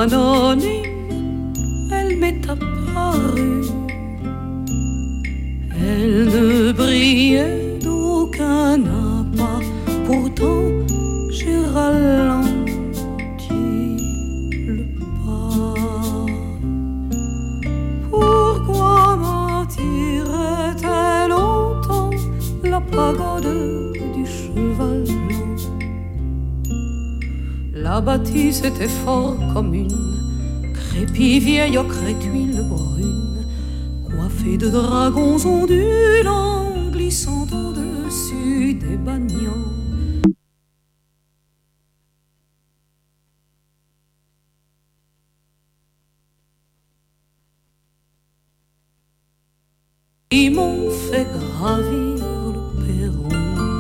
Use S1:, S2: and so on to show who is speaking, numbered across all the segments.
S1: anonyme, elle m'est apparue. Elle ne brillait d'aucun appât, pourtant j'ai ralenti le pas. Pourquoi m'attirait-elle autant la pagode du cheval blanc? La bâtisse était fort commune, crépie vieille ocre et tuile brune, coiffée de dragons ondulants, glissant au-dessus des bagnons. Ils m'ont fait gravir le perron.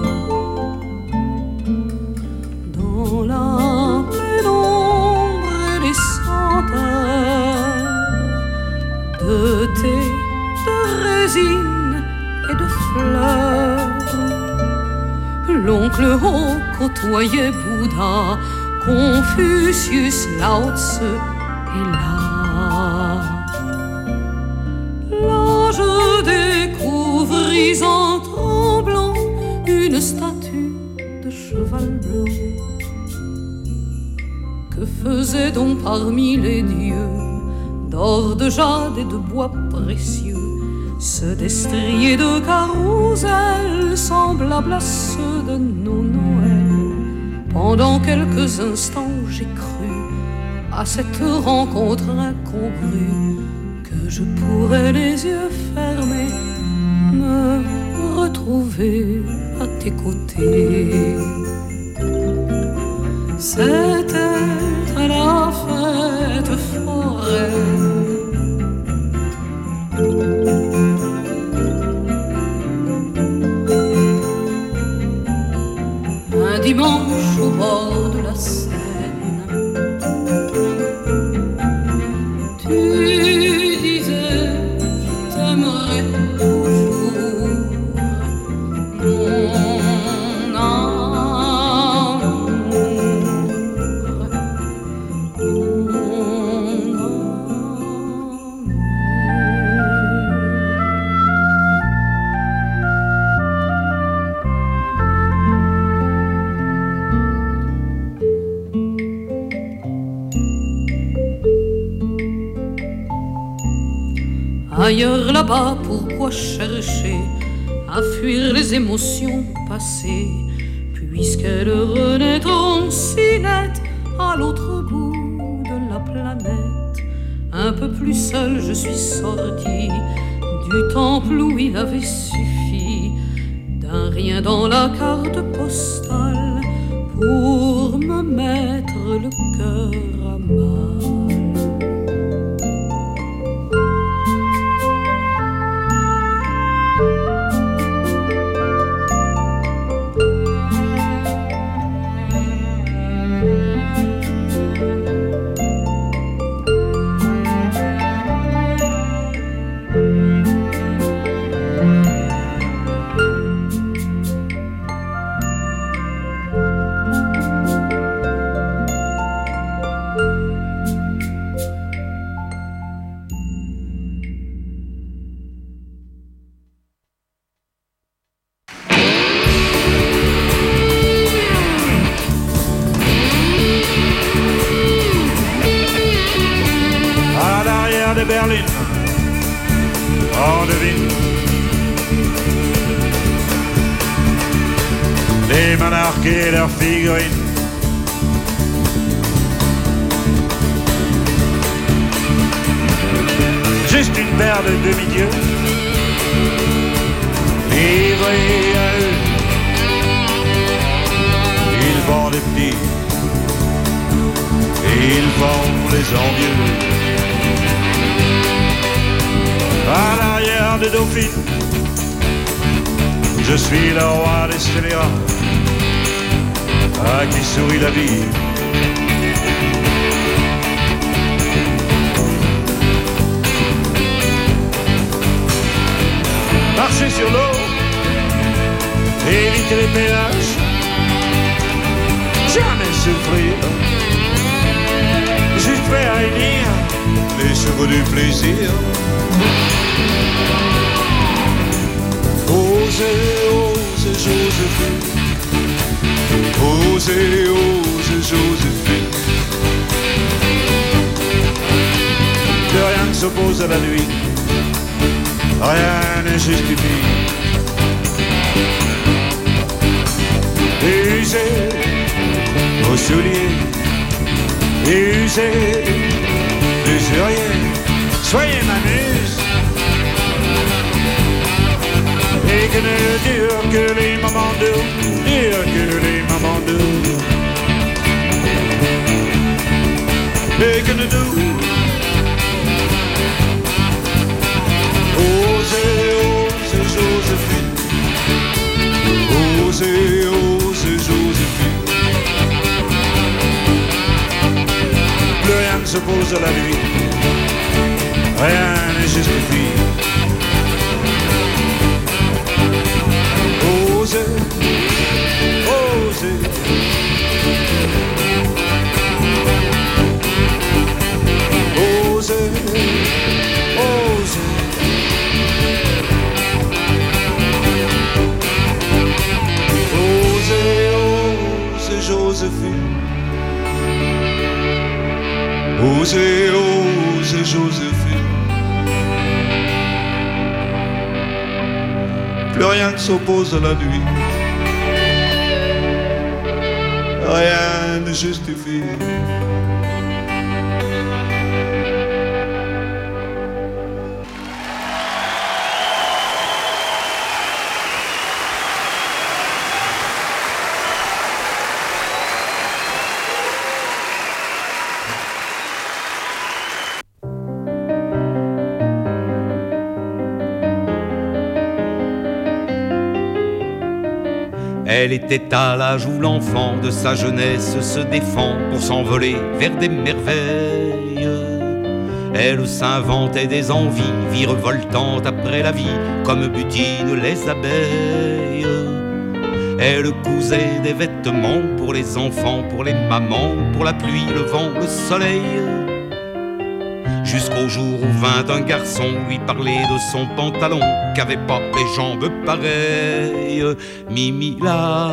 S1: Dans la pénombre et les senteurs de thé, de résine et de fleurs, l'oncle Ho côtoyait Bouddha, Confucius, Lao Tse et là. Je découvris en tremblant une statue de cheval blanc. Que faisait donc parmi les dieux, d'or, de jade et de bois précieux, ce destrier de carrousel semblable à ceux de nos Noëls? Pendant quelques instants j'ai cru à cette rencontre incongrue, que je pourrais les yeux fermés me retrouver à tes côtés. C'était à la fête foraine, un dimanche au bord de la Seine. Ailleurs là-bas, pourquoi chercher à fuir les émotions passées, puisqu'elles renaîtront si nettes à l'autre bout de la planète? Un peu plus seul, je suis sorti du temple où il avait suffi d'un rien dans la carte postale pour me mettre le cœur à mal.
S2: Et leurs figurines. Juste une paire de demi-dieux livrés à eux. Ils vendent des petits et ils vendent les envieux. À l'arrière des dauphines, je suis le roi des scélérats, à qui sourit la vie. Marcher sur l'eau, éviter les péages, jamais souffrir, juste faire réunir les chevaux du plaisir. Osez, osez, Joséphine. Osez, osez, Joséphine. Plus rien ne s'oppose à la nuit, rien ne justifie. Usez vos souliers, usez, usuriez, soyez ma muse. Et que ne durent que les moments doux, durent que les moments doux. Et que ne doux. Osez, osez, Joséphine. Osez, osez, Joséphine. Plus rien ne s'oppose à la nuit, rien ne justifie. Osez, osez. Osez, osez. Osez, osez, Joséphine. Osez, osez, Joséphine. Plus rien ne s'oppose à la nuit, rien ne justifie.
S3: Elle était à l'âge où l'enfant de sa jeunesse se défend pour s'envoler vers des merveilles. Elle s'inventait des envies, virevoltantes après la vie, comme butinent les abeilles. Elle cousait des vêtements pour les enfants, pour les mamans, pour la pluie, le vent, le soleil. Jusqu'au jour où vint un garçon lui parler de son pantalon, qu'avait pas les jambes pareilles. Mimi la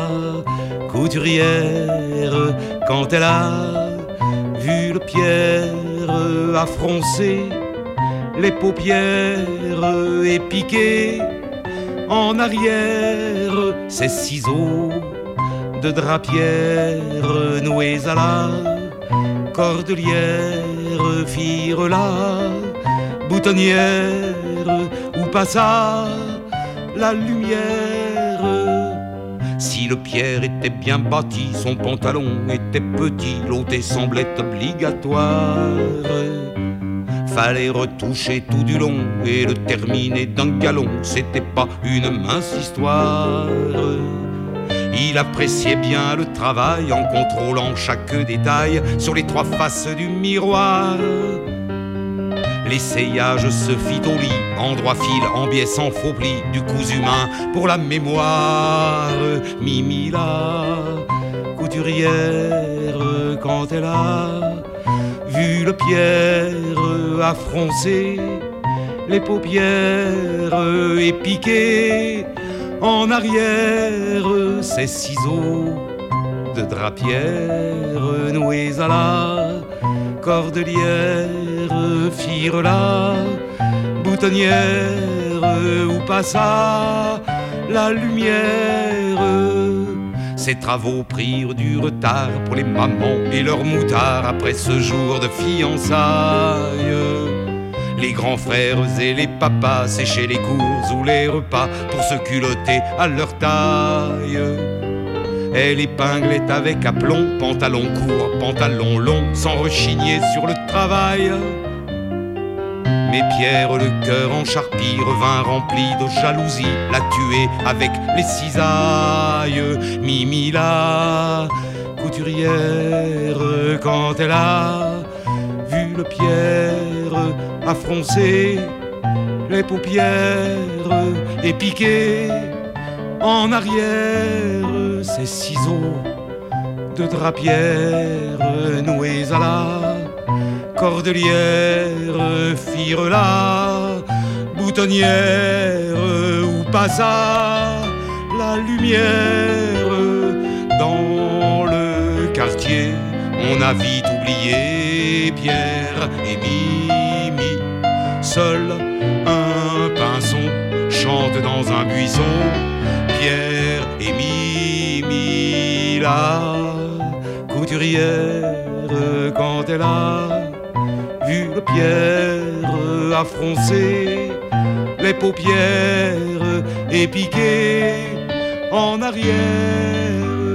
S3: couturière, quand elle a vu le Pierre, a froncé les paupières et piqué en arrière ses ciseaux de drapière noués à la cordelière firent la boutonnière où passa la lumière. Si le Pierre était bien bâti, son pantalon était petit, l'ôter semblait obligatoire. Fallait retoucher tout du long et le terminer d'un galon, c'était pas une mince histoire. Il appréciait bien le travail en contrôlant chaque détail sur les trois faces du miroir. L'essayage se fit au lit, en droit fil, en biais sans faux pli, du cousu humain pour la mémoire. Mimi la couturière, quand elle a vu le Pierre, a froncé les paupières et piqué en arrière ses ciseaux de drapière noués à la cordelière firent la boutonnière où passa la lumière. Ces travaux prirent du retard pour les mamans et leurs moutards après ce jour de fiançailles. Les grands frères et les papas séchaient les cours ou les repas pour se culotter à leur taille. Elle épinglait avec aplomb, pantalon court, pantalon long, sans rechigner sur le travail. Mais Pierre, le cœur en charpie, revint rempli de jalousie, l'a tué avec les cisailles. Mimi la couturière, quand elle a vu le Pierre, a froncé les paupières et piqué en arrière ses ciseaux de drapière noués à la cordelière firent la boutonnière ou passa la lumière. Dans le quartier, on a vite oublié Pierre et Mimi. Seul un pinson chante dans un buisson. Pierre et Mimi, la couturière, quand elle a vu le Pierre, a froncé les paupières et piqué en arrière.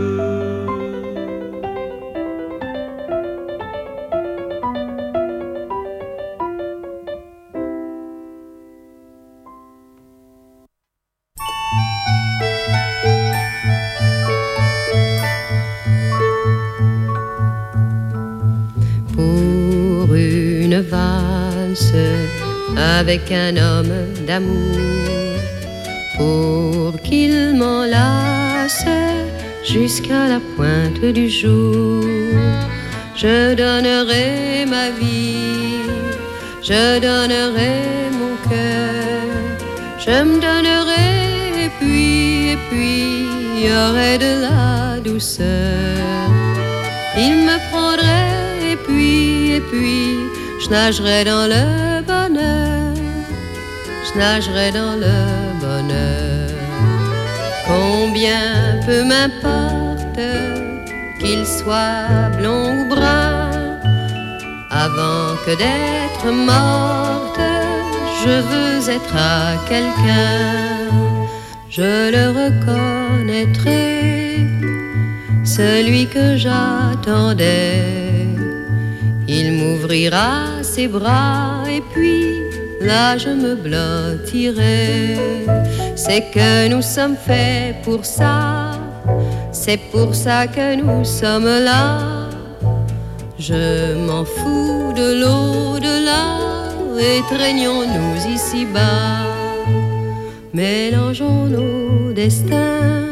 S4: Avec un homme d'amour, pour qu'il m'enlace jusqu'à la pointe du jour. Je donnerai ma vie, je donnerai mon cœur, je me donnerai et puis il y aurait de la douceur. Il me prendrait et puis je nagerai dans le bonheur, je nagerai dans le bonheur. Combien peu m'importe qu'il soit blond ou brun, avant que d'être morte, je veux être à quelqu'un. Je le reconnaîtrai, celui que j'attendais. Il m'ouvrira ses bras et puis là je me blottirai. C'est que nous sommes faits pour ça, c'est pour ça que nous sommes là. Je m'en fous de l'au-delà, étreignons-nous ici-bas. Mélangeons nos destins,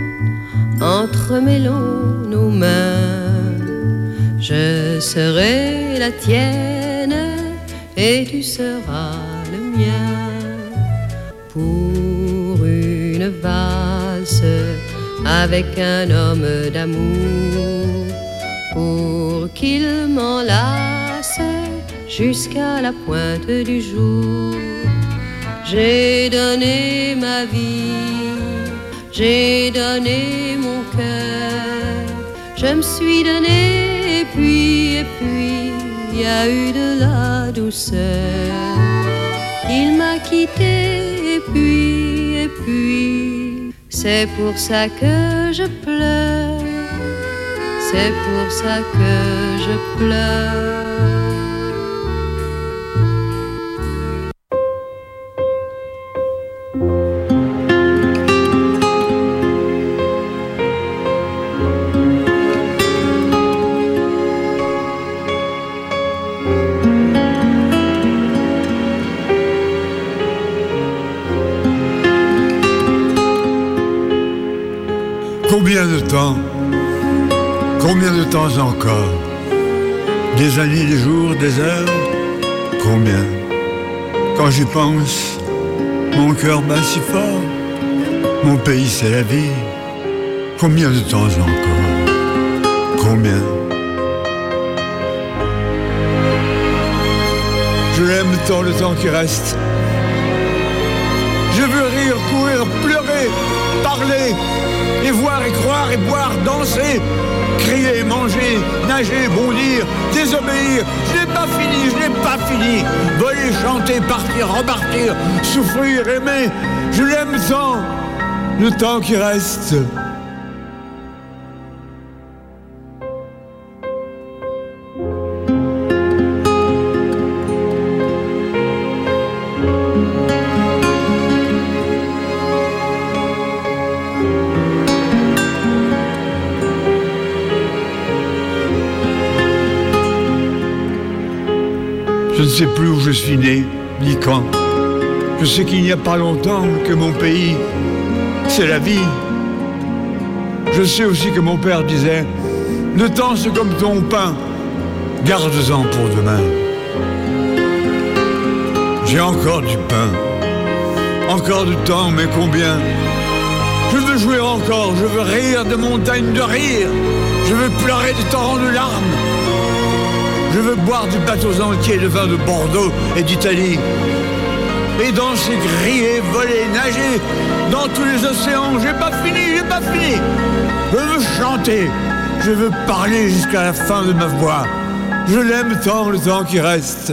S4: entremêlons nos mains. Je serai la tienne et tu seras le mien. Pour une valse avec un homme d'amour, pour qu'il m'enlace jusqu'à la pointe du jour. J'ai donné ma vie, j'ai donné mon cœur, je me suis donné et puis il y a eu de la douceur. Il m'a quitté et puis c'est pour ça que je pleure, c'est pour ça que je pleure.
S5: Combien de temps encore? Des années, des jours, des heures? Combien? Quand j'y pense, mon cœur bat si fort. Mon pays, c'est la vie. Combien de temps encore? Combien? Je l'aime tant le temps qui reste. Je veux rire, courir, pleurer, parler, et voir et croire et boire, danser, crier, manger, nager, bondir, désobéir. Je n'ai pas fini, je n'ai pas fini. Voler, chanter, partir, repartir, souffrir, aimer. Je l'aime tant, le temps qui reste. Je ne sais plus où je suis né, ni quand. Je sais qu'il n'y a pas longtemps que mon pays, c'est la vie. Je sais aussi que mon père disait, le temps c'est comme ton pain, garde-en pour demain. j'ai encore du pain, encore du temps, mais combien? Je veux jouer encore, je veux rire de montagnes de rire, je veux pleurer des torrents de larmes, je veux boire des bateaux entiers de vin de Bordeaux et d'Italie, et danser, griller, voler, nager dans tous les océans. J'ai pas fini, je veux chanter, je veux parler jusqu'à la fin de ma voix. Je l'aime tant, le temps qui reste.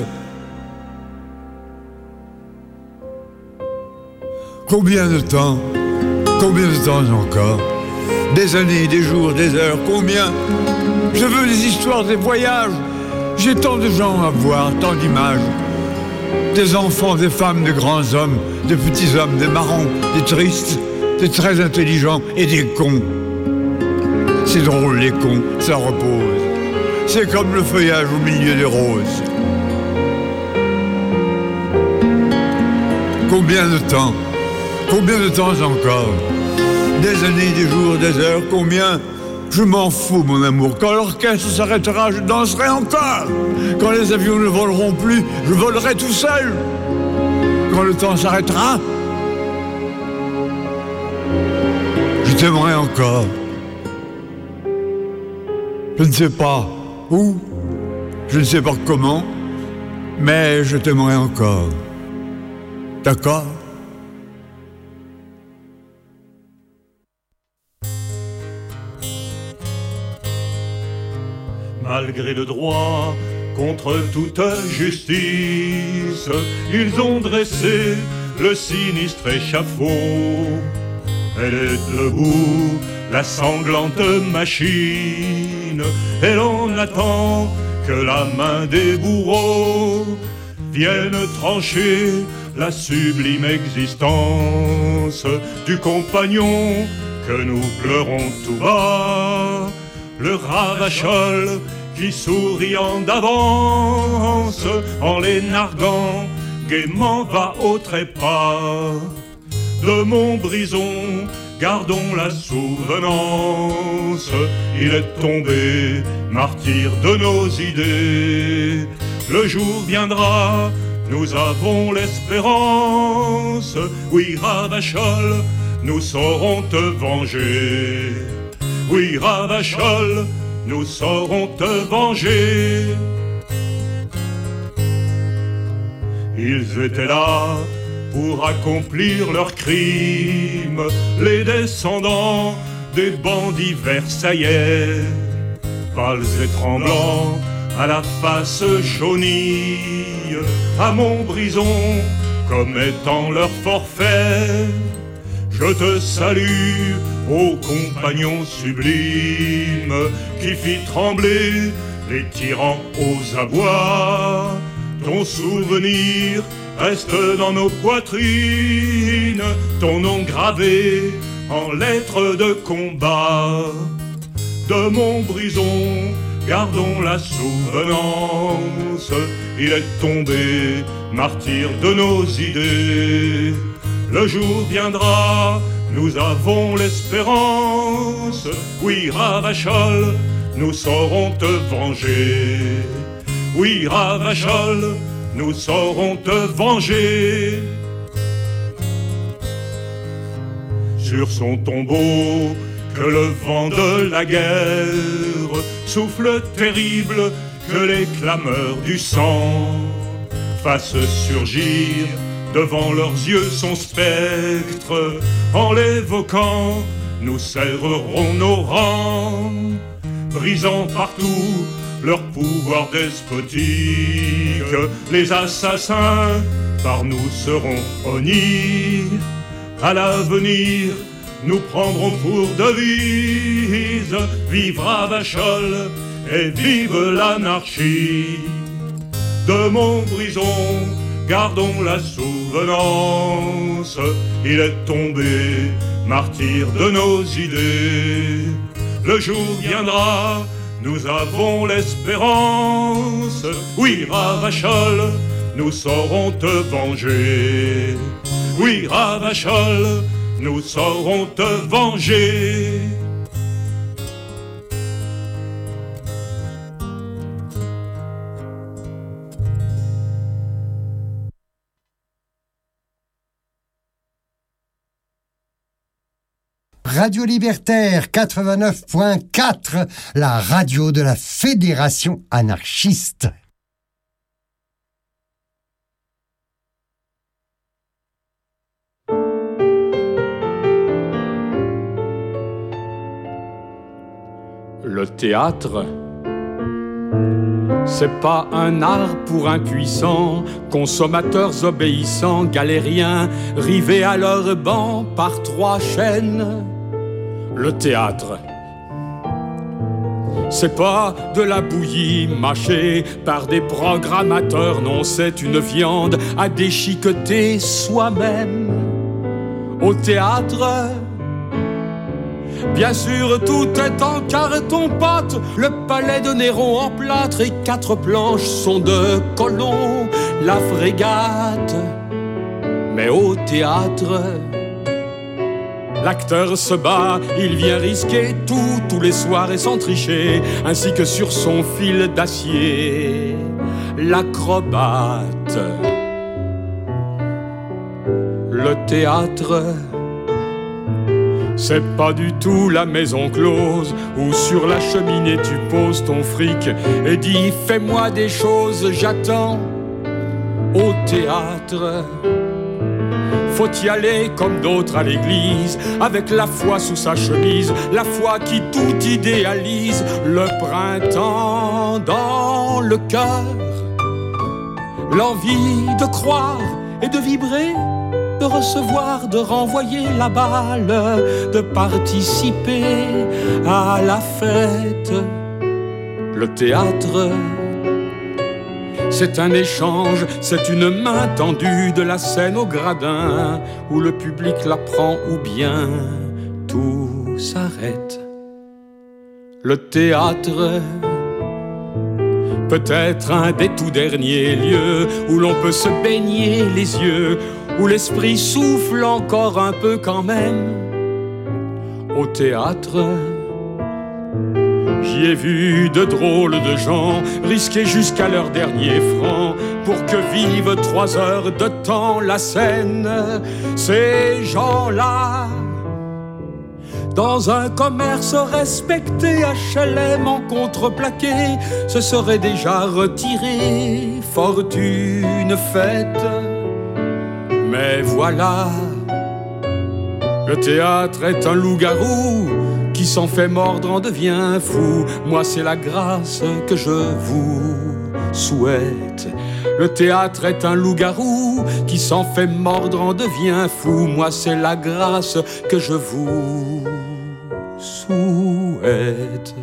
S5: Combien de temps encore? Des années, des jours, des heures, combien? Je veux des histoires, des voyages. J'ai tant de gens à voir, tant d'images. Des enfants, des femmes, des grands hommes, des petits hommes, des marrons, des tristes, des très intelligents et des cons. C'est drôle, les cons, ça repose. C'est comme le feuillage au milieu des roses. Combien de temps encore? Des années, des jours, des heures, combien? Je m'en fous, mon amour. Quand l'orchestre s'arrêtera, je danserai encore. Quand les avions ne voleront plus, je volerai tout seul. Quand le temps s'arrêtera, je t'aimerai encore. Je ne sais pas où, je ne sais pas comment, mais je t'aimerai encore. D'accord ?
S2: Malgré le droit, contre toute justice, ils ont dressé le sinistre échafaud. Elle est debout, la sanglante machine, et l'on attend que la main des bourreaux vienne trancher la sublime existence du compagnon que nous pleurons tout bas. Le ravachol qui souriant d'avance, en les narguant, gaiement va au trépas. De Montbrison, gardons la souvenance, il est tombé, martyr de nos idées. Le jour viendra, nous avons l'espérance, oui Ravachol, nous saurons te venger. Oui, Ravachol, nous saurons te venger. Ils étaient là pour accomplir leurs crimes, les descendants des bandits versaillais, pâles et tremblants, à la face jaunie, à Montbrison, commettant leur forfait. Je te salue, ô compagnon sublime, qui fit trembler les tyrans aux abois. Ton souvenir reste dans nos poitrines, ton nom gravé en lettres de combat. De Montbrison, gardons la souvenance, il est tombé, martyr de nos idées. Le jour viendra, nous avons l'espérance, oui Ravachol, nous saurons te venger. Oui Ravachol, nous saurons te venger. Sur son tombeau, que le vent de la guerre souffle terrible, que les clameurs du sang fassent surgir devant leurs yeux son spectre. En l'évoquant, nous serrerons nos rangs, brisant partout leur pouvoir despotique. Les assassins par nous seront honnis. À l'avenir, nous prendrons pour devise: vive Ravachol et vive l'anarchie. De Montbrison, gardons la souvenance, il est tombé, martyr de nos idées. Le jour viendra, nous avons l'espérance, oui Ravachol, nous saurons te venger. Oui Ravachol, nous saurons te venger.
S6: Radio Libertaire 89.4, la radio de la Fédération anarchiste.
S7: Le théâtre, c'est pas un art pour impuissants, consommateurs obéissants, galériens, rivés à leur banc par 3 chaînes. Le théâtre, c'est pas de la bouillie mâchée par des programmateurs, non, c'est une viande à déchiqueter soi-même. Au théâtre, bien sûr, tout est en carton-pâte, le palais de Néron en plâtre et 4 planches sont de Colomb, la frégate. Mais au théâtre, l'acteur se bat, il vient risquer tout, tous les soirs et sans tricher, ainsi que sur son fil d'acier, l'acrobate. Le théâtre, c'est pas du tout la maison close où sur la cheminée tu poses ton fric et dis fais-moi des choses, j'attends. Au théâtre, faut y aller comme d'autres à l'église, avec la foi sous sa chemise, la foi qui tout idéalise, le printemps dans le cœur, l'envie de croire et de vibrer, de recevoir, de renvoyer la balle, de participer à la fête. Le théâtre, c'est un échange, c'est une main tendue de la scène au gradin, où le public la prend ou bien tout s'arrête. Le théâtre, peut-être un des tout derniers lieux où l'on peut se baigner les yeux, où l'esprit souffle encore un peu quand même. Au théâtre, j'y ai vu de drôles de gens risquer jusqu'à leur dernier franc pour que vivent 3 heures de temps la scène. Ces gens-là, dans un commerce respecté, HLM en contreplaqué, se seraient déjà retirés, fortune faite. Mais voilà, le théâtre est un loup-garou qui s'en fait mordre en devient fou. Moi c'est la grâce que je vous souhaite. Le théâtre est un loup-garou qui s'en fait mordre en devient fou. Moi c'est la grâce que je vous souhaite.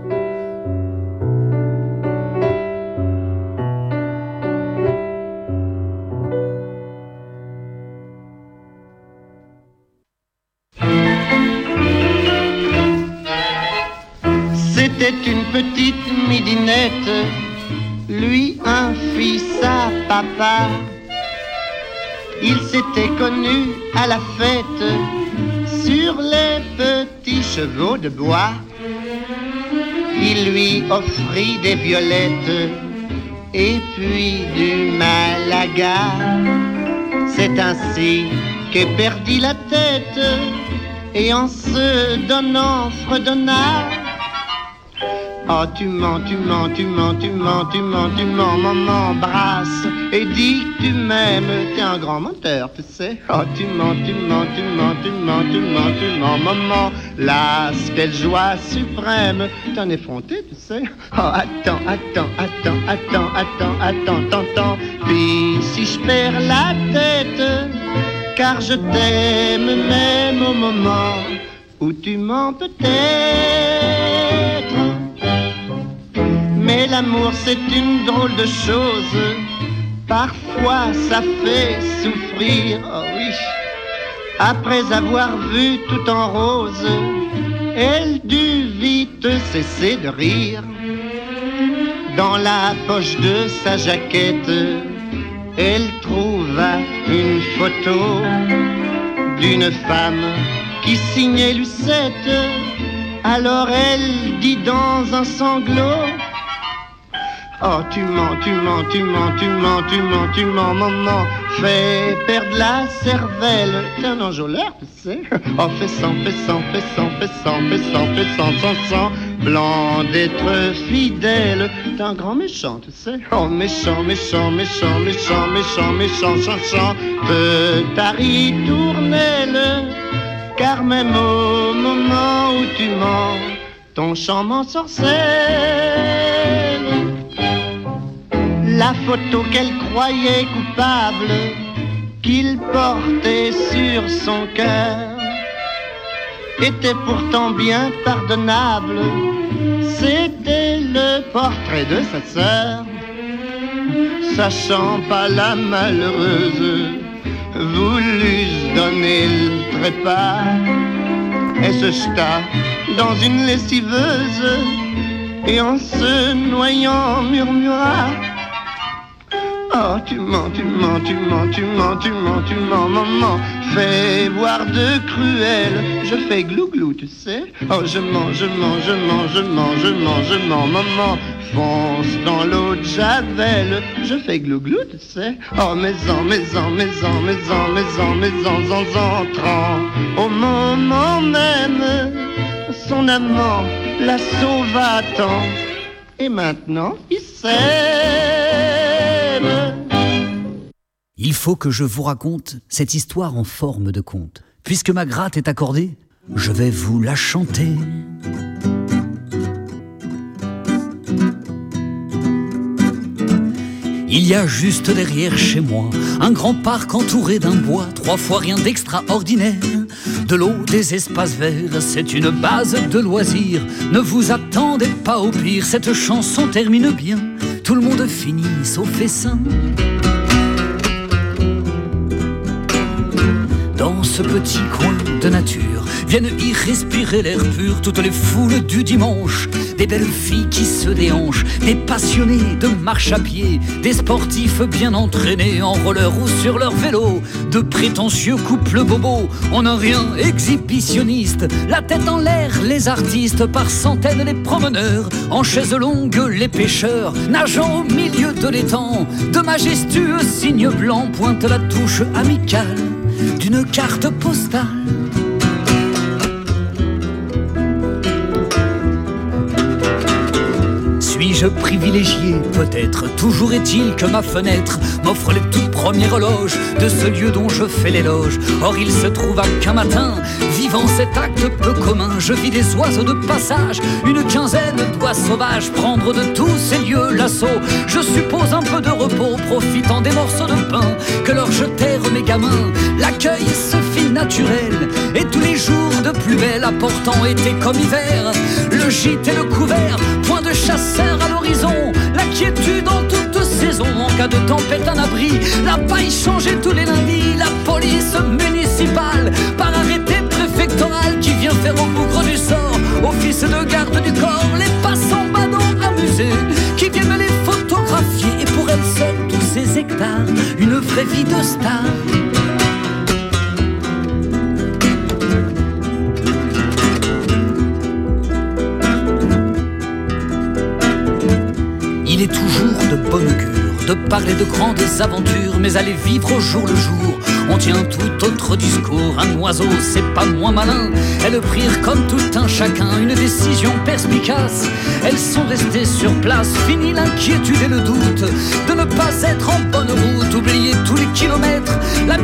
S8: C'était une petite midinette, lui un fils à papa. Ils s'étaient connus à la fête sur les petits chevaux de bois. Il lui offrit des violettes et puis du Malaga. C'est ainsi qu'est perdit la tête et en se donnant fredonna. Oh tu mens, tu mens, tu mens, tu mens, tu mens, tu mens, maman m'embrasse et dis que tu m'aimes, t'es un grand menteur, tu sais. Oh tu mens, tu mens, tu mens, tu mens, tu mens, tu mens, maman, là, quelle joie suprême, t'en effronté, tu sais. Oh attends, attends, attends, attends, attends, attends, attends, puis si je perds la tête, car je t'aime même au moment où tu mens peut-être. Mais l'amour c'est une drôle de chose, parfois ça fait souffrir, oh oui. Après avoir vu tout en rose, elle dut vite cesser de rire. Dans la poche de sa jaquette, elle trouva une photo d'une femme qui signait Lucette. Alors elle dit dans un sanglot: Oh, tu mens, tu mens, tu mens, tu mens, tu mens, tu mens, maman. Fais perdre la cervelle. T'es un enjôleur, tu sais. Oh, fais sans, fais sans, fais sans, fais sans, fais sans, fais sans, blanc d'être fidèle. T'es un grand méchant, tu sais. Oh, méchant, méchant, méchant, méchant, méchant, méchant, chanchant de ta ritournelle. Car même au moment où tu mens, ton chant m'ensorcelle. La photo qu'elle croyait coupable, qu'il portait sur son cœur, était pourtant bien pardonnable. C'était le portrait de sa sœur. Sachant pas la malheureuse, voulut donner le trépas. Elle se jeta dans une lessiveuse et en se noyant murmura: oh, tu mens, tu mens, tu mens, tu mens, tu mens, tu mens, maman. Fais boire de cruel, je fais glou-glou, tu sais. Oh, je mens, je mens, je mens, je mens, je mens, je mens, maman. Fonce dans l'eau de Javel, je fais glou-glou, tu sais. Oh, maison, maison, maison, maison, maison, maison, entrant au moment même, son amant la sauva tant. Et maintenant, il s'aime.
S9: Il faut que je vous raconte cette histoire en forme de conte. Puisque ma gratte est accordée, je vais vous la chanter. Il y a juste derrière chez moi un grand parc entouré d'un bois, 3 fois rien d'extraordinaire. De l'eau, des espaces verts, c'est une base de loisirs. Ne vous attendez pas au pire, cette chanson termine bien. Tout le monde finit sauf Essin. Dans ce petit coin de nature viennent y respirer l'air pur toutes les foules du dimanche. Des belles filles qui se déhanchent, des passionnés de marche à pied, des sportifs bien entraînés en roller ou sur leur vélo, de prétentieux couples bobos, en un rien exhibitionnistes, la tête en l'air les artistes, par centaines les promeneurs, en chaises longues les pêcheurs, nageant au milieu de l'étang, de majestueux signes blancs pointent la touche amicale d'une carte postale. Suis-je privilégié? Peut-être. Toujours est-il que ma fenêtre m'offre les toutes premières loges de ce lieu dont je fais l'éloge. Or il se trouva qu'un matin, vivant cet acte peu commun, je vis des oiseaux de passage, une quinzaine d'oies sauvages prendre de tous ces lieux l'assaut. Je suppose un peu de repos, profitant des morceaux de pain que leur jetèrent mes gamins. L'accueil se fit naturel, et tous les jours de plus belle, apportant été comme hiver, le gîte et le couvert, point de chasseur à l'horizon, la quiétude en toute saison, en cas de tempête un abri, la paille changeait tous les lundis, la police municipale, par arrêté préfectoral qui vient faire au bougre du sort, office de garde du corps, les passants badants amusés, qui viennent les photographier, et pour elles seules tous ces hectares, une vraie vie de star. Il est toujours de bon augure de parler de grandes aventures, mais aller vivre au jour le jour, on tient tout autre discours. Un oiseau, c'est pas moins malin, elles prirent comme tout un chacun une décision perspicace. Elles sont restées sur place, fini l'inquiétude et le doute de ne pas être en bonne route, oublier tous les kilomètres, la